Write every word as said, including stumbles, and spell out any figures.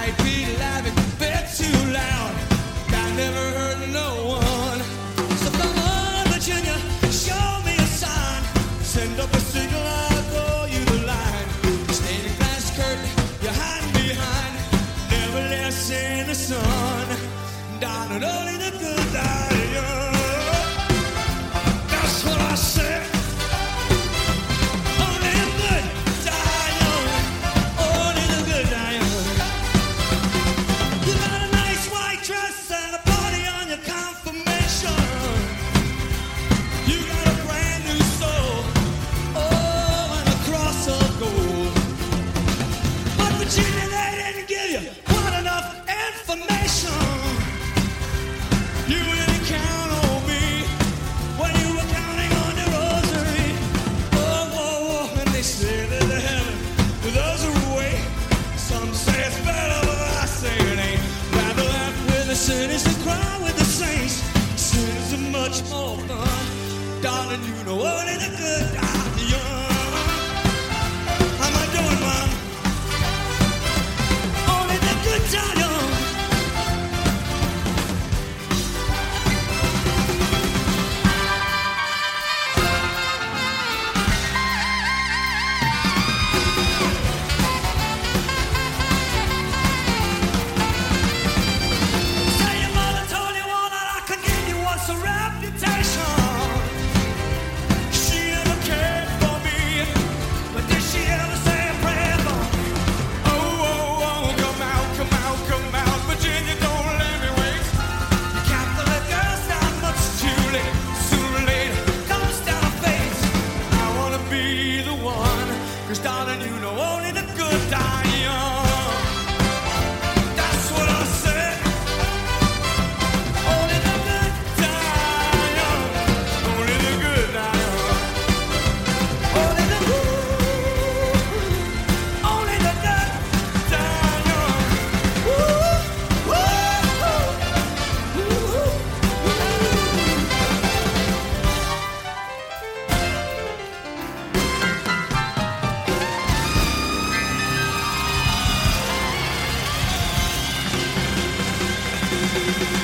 might be laughing a bit too loud. I never hurt no one. So come on, Virginia, show me a sign. Send up a signal, I'll throw you the line. Stained glass curtain, you're hiding behind. Never less in the sun. Darling, only the good die young. That's what I said. Only the good die young. Only the good die young. You got a nice white dress and a party on your confirmation. You got a brand new soul. Oh, and a cross of gold. But Virginia, they didn't give you quite enough information. You didn't count on me when you were counting on your rosary. Oh, oh, oh, and they say that the heaven with us are away. Some say it's better, but I say it ain't. Rather laugh with the sinners than cry with the saints. Sins are much more fun. Darling, you know only the good